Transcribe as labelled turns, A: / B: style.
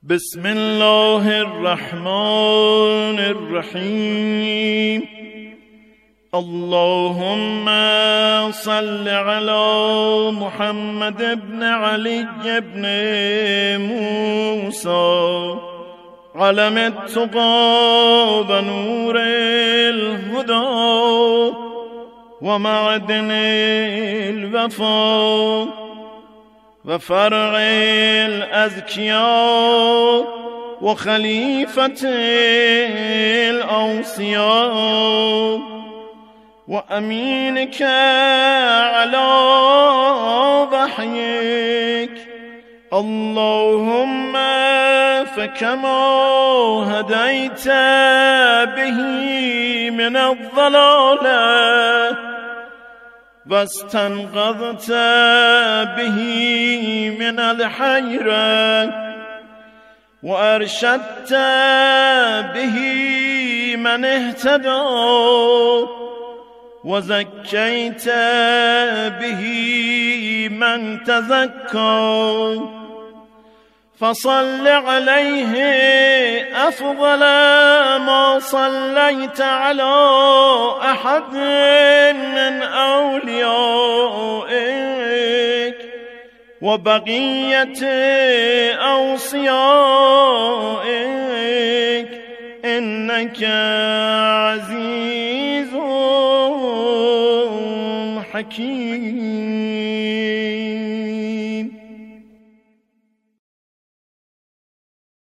A: بسم الله الرحمن الرحیم. اللهم صل على محمد بن علي بن موسى علم التقى ونور الهدى ومعدن الوفا وفرع الأذكياء وخليفة الأوصياء وأمينك على وحيك. اللهم فكما هديت به من الضلالة واستنقذت به من الحيرة وأرشدت به من اهتدى وزكيت به من تزكى، فصل عليه أفضل ما صليت على أحد من أوليائك وبقية أوصيائك إنك عزيز حكيم.